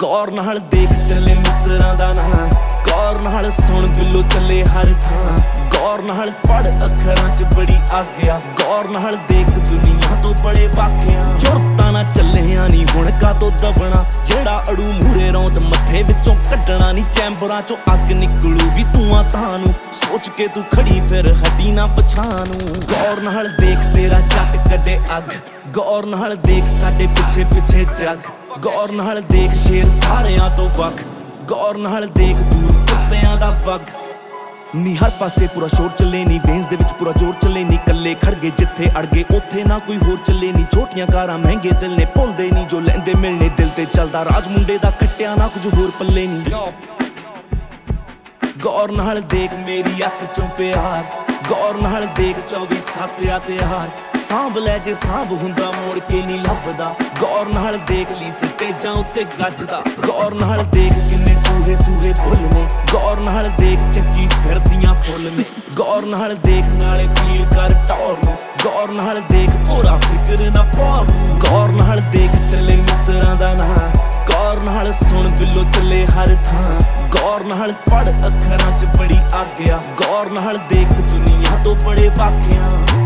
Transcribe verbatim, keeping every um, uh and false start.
गौर नाल देख चले मित्रां दा नां, गौर नाल सुन बिल्लो चले हर थां, गौर नाल पढ़ अखरां च बड़ी आग्या, गौर नाल देख दुनिया तो बड़े वाकिया। जुरतां ना चलिया नी हुण कातों दबना, जेड़ा अड़ू मूरे रौंद मत्थे विचों कड्डना नी, चैंबरां चों अग निकलूगी धुआं तानू, सोच के तू खड़ी फिर हटी ना पछानू। गौर नाल देख तेरा जट कड्डे अग, गौर नाल देख साडे पिछे पिछे जग, गौर नाल देख शेर सारियां तो वख, गौर नाल देख दूर कुत्तियां दा वग। नी हर पासे पूरा शोर चले नी, वेन्स दे विच पूरा जोर चले नी, कल्ले खड़ गए जिथे अड़ गए उत्थे ना कोई होर चले नी। छोटियां कारां महंगे दिल ने भुलदे नी, जो लैंदे मिलने दिल ते चलदा राज मुंडे दा खट्टिया ना कुछ होर पल्ले नी। गौर नाल देख मेरी अख चों प्यार, गौर नाल देख चौबी सत्त यार, सांभ लै जे सांभ हुंदा मोड़ के नी लभदा, गौर नाल देख ली स्टेजां उत्ते गजदा, गौर नाल देख किन्ने सूहे सूहे फुल ने, गौर नाल देख चक्की फिरदियां फुल ने, गौर नाल देख नाले फील कर टौर नूं, गौर नाल देख पूरा फिक्र ना पौर नूं। गौर नाल देख चले मित्रां दा नां, गौर नाल सुन बिल्लो चले हर थां, गौर नाल पढ़ अखरां च बड़ी आग्या, गौर नाल देख दुनिया तो बड़े वाकिया।